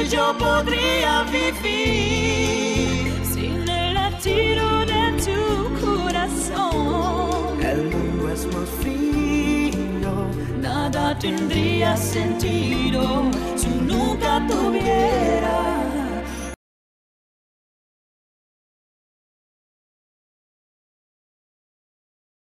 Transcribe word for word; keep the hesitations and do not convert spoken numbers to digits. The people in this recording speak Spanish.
yo podría vivir sin el latido de tu corazón. El mundo es muy frío, Nada tendría sentido